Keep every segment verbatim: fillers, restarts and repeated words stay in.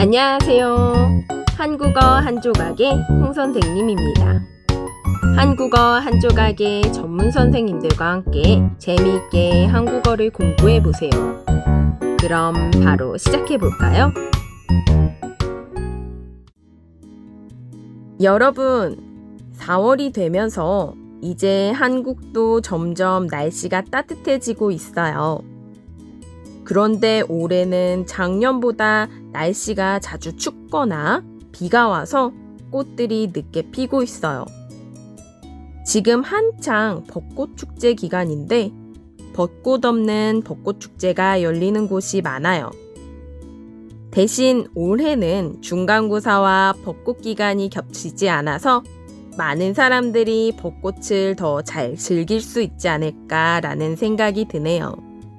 안녕하세요. 한국어 한 조각의 홍 선생님입니다. 한국어 한 조각의 전문 선생님들과 함께 재미있게 한국어를 공부해 보세요. 그럼 바로 시작해 볼까요? 여러분, 사월이 되면서 이제 한국도 점점 날씨가 따뜻해지고 있어요. 그런데 올해는 작년보다 날씨가 자주 춥거나 비가 와서 꽃들이 늦게 피고 있어요. 지금 한창 벚꽃 축제 기간인데 벚꽃 없는 벚꽃 축제가 열리는 곳이 많아요. 대신 올해는 중간고사와 벚꽃 기간이 겹치지 않아서 많은 사람들이 벚꽃을 더 잘 즐길 수 있지 않을까라는 생각이 드네요.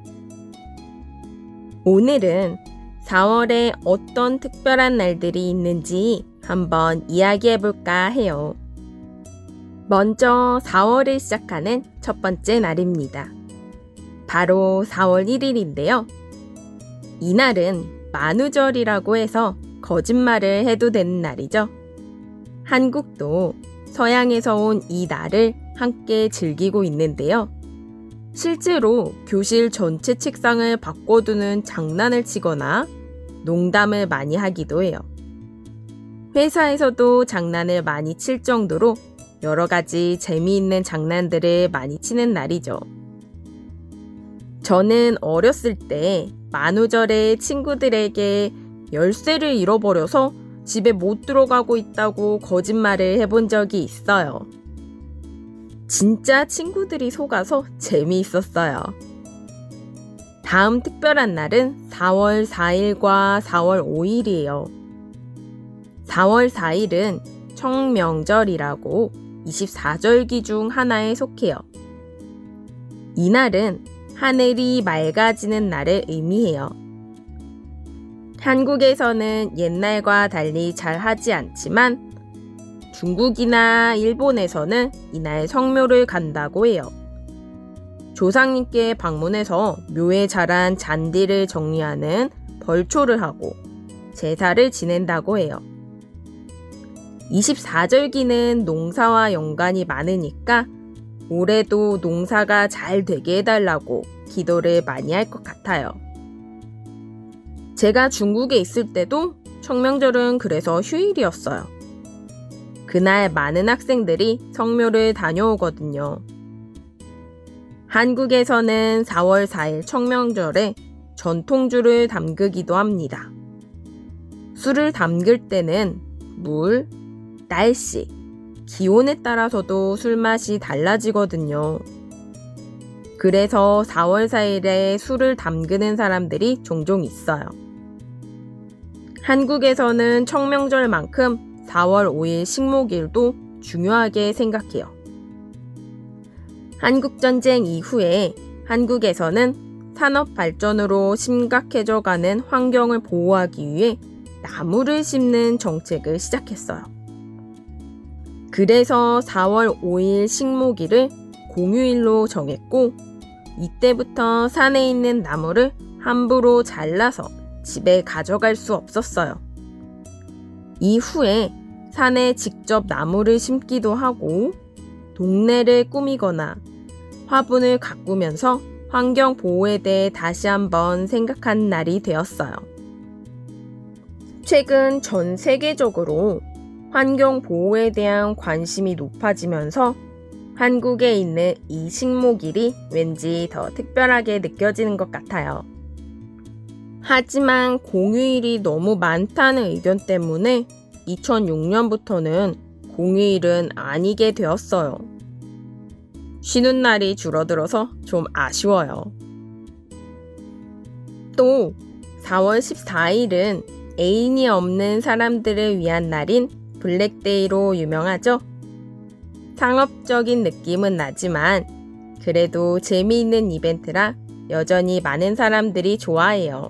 오늘은 사월에 어떤 특별한 날들이 있는지 한번 이야기해볼까 해요. 먼저 사월을 시작하는 첫 번째 날입니다. 바로 사월 일일인데요. 이날은 만우절이라고 해서 거짓말을 해도 되는 날이죠. 한국도 서양에서 온 이 날을 함께 즐기고 있는데요. 실제로 교실 전체 책상을 바꿔두는 장난을 치거나 농담을 많이 하기도 해요. 회사에서도 장난을 많이 칠 정도로 여러 가지 재미있는 장난들을 많이 치는 날이죠. 저는 어렸을 때 만우절에 친구들에게 열쇠를 잃어버려서 집에 못 들어가고 있다고 거짓말을 해본 적이 있어요. 진짜 친구들이 속아서 재미있었어요. 다음 특별한 날은 사월 사일과 사월 오일이에요. 사월 사일은 청명절이라고 이십사 절기 중 하나에 속해요. 이날은 하늘이 맑아지는 날을 의미해요. 한국에서는 옛날과 달리 잘 하지 않지만 중국이나 일본에서는 이날 성묘를 간다고 해요. 조상님께 방문해서 묘에 자란 잔디를 정리하는 벌초를 하고 제사를 지낸다고 해요. 이십사 절기는 농사와 연관이 많으니까 올해도 농사가 잘 되게 해달라고 기도를 많이 할 것 같아요. 제가 중국에 있을 때도 청명절은 그래서 휴일이었어요. 그날 많은 학생들이 성묘를 다녀오거든요. 한국에서는 사월 사일 청명절에 전통주를 담그기도 합니다. 술을 담글 때는 물, 날씨, 기온에 따라서도 술맛이 달라지거든요. 그래서 사월 사일에 술을 담그는 사람들이 종종 있어요. 한국에서는 청명절만큼 사월 오일 식목일도 중요하게 생각해요. 한국전쟁 이후에 한국에서는 산업 발전으로 심각해져가는 환경을 보호하기 위해 나무를 심는 정책을 시작했어요. 그래서 사월 오일 식목일을 공휴일로 정했고 이때부터 산에 있는 나무를 함부로 잘라서 집에 가져갈 수 없었어요. 이후에 산에 직접 나무를 심기도 하고 동네를 꾸미거나 화분을 가꾸면서 환경 보호에 대해 다시 한번 생각한 날이 되었어요. 최근 전 세계적으로 환경 보호에 대한 관심이 높아지면서 한국에 있는 이 식목일이 왠지 더 특별하게 느껴지는 것 같아요. 하지만 공휴일이 너무 많다는 의견 때문에 이천육 년부터는 공휴일은 아니게 되었어요. 쉬는 날이 줄어들어서 좀 아쉬워요. 또 사월 십사일은 애인이 없는 사람들을 위한 날인 블랙데이로 유명하죠? 상업적인 느낌은 나지만 그래도 재미있는 이벤트라 여전히 많은 사람들이 좋아해요.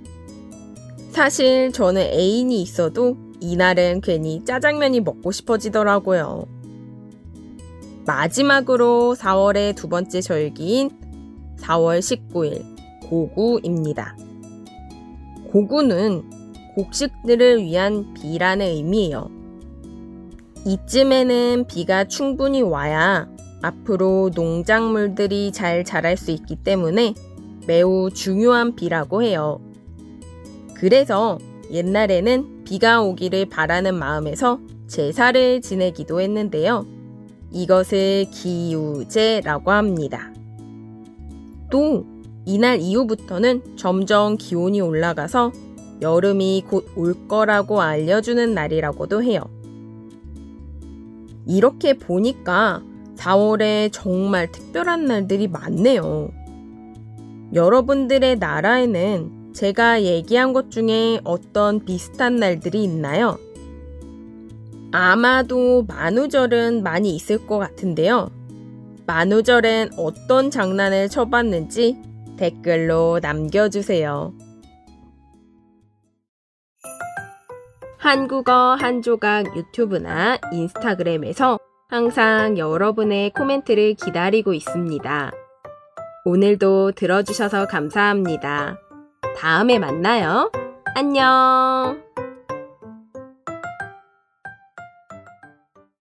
사실 저는 애인이 있어도 이날은 괜히 짜장면이 먹고 싶어지더라고요. 마지막으로 사월의 두 번째 절기인 사월 십구일 고구입니다. 고구는 곡식들을 위한 비라는 의미예요. 이쯤에는 비가 충분히 와야 앞으로 농작물들이 잘 자랄 수 있기 때문에 매우 중요한 비라고 해요. 그래서 옛날에는 비가 오기를 바라는 마음에서 제사를 지내기도 했는데요. 이것을 기우제라고 합니다. 또 이날 이후부터는 점점 기온이 올라가서 여름이 곧 올 거라고 알려주는 날이라고도 해요. 이렇게 보니까 사월에 정말 특별한 날들이 많네요. 여러분들의 나라에는 제가 얘기한 것 중에 어떤 비슷한 날들이 있나요? 아마도 만우절은 많이 있을 것 같은데요. 만우절엔 어떤 장난을 쳐봤는지 댓글로 남겨주세요. 한국어 한 조각 유튜브나 인스타그램에서 항상 여러분의 코멘트를 기다리고 있습니다. 오늘도 들어주셔서 감사합니다. 다음에 만나요. 안녕!